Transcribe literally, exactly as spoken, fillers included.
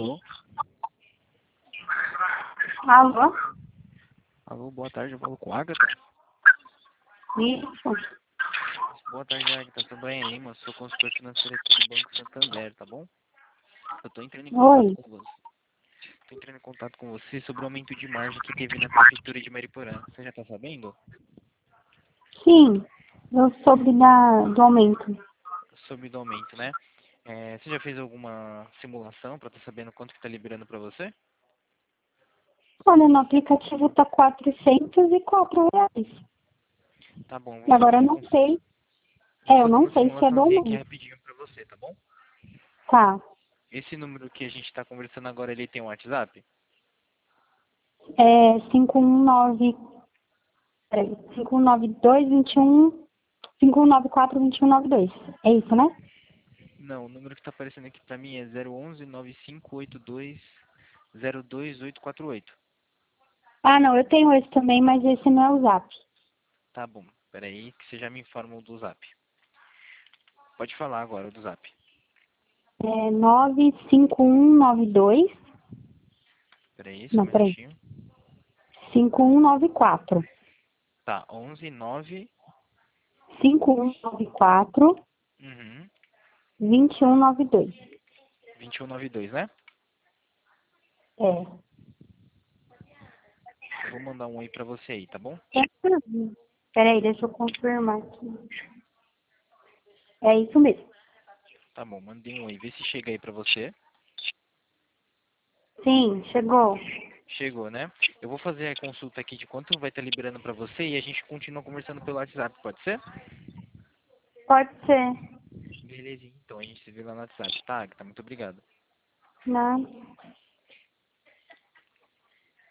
Alô? Alô? Alô, boa tarde, eu falo com a Agatha. Isso. Boa tarde, Agatha. Sou Brian Lima, sou consultor financeiro aqui do Banco Santander, tá bom? Eu tô entrando em contato Oi. com você. Tô entrando em contato com você sobre o aumento de margem que teve na prefeitura de Mariporã. Você já tá sabendo? Sim, eu soube da, do aumento. Sobre o aumento, né? É, você já fez alguma simulação pra estar sabendo quanto que tá liberando pra você? Olha, no aplicativo tá quatrocentos e quatro reais. Tá bom, E vou fazer agora eu uma não cons... sei. Vou É, eu fazer não uma sei se é do simulaçãozinha aqui aumento. rapidinho pra você, tá bom? Tá. Esse número que a gente tá conversando agora, ele tem um WhatsApp? É cinco um nove. Peraí. cinco um nove dois dois um. cinco um nove quatro dois um nove dois. É isso, né? Não, o número que tá aparecendo aqui pra mim é zero onze nove cinco oito dois zero dois oito quatro oito. Ah, não, eu tenho esse também, mas esse não é o Zap. Tá bom, peraí que você já me informa o do Zap. Pode falar agora o do Zap. É nove cinco um nove dois. Peraí, só um Não, peraí. minutinho. cinco um nove quatro. Tá, onze nove. cinco um nove quatro Uhum. dois um nove dois. vinte e um noventa e dois, né? É. Eu vou mandar um aí pra você aí, tá bom? Peraí, deixa eu confirmar aqui. É isso mesmo. Tá bom, mandei um aí. Vê se chega aí pra você. Sim, chegou. Chegou, né? Eu vou fazer a consulta aqui de quanto vai estar liberando pra você e a gente continua conversando pelo WhatsApp, pode ser? Pode ser. Beleza, então a gente se vê lá no WhatsApp, tá? Tá, muito obrigado. Não.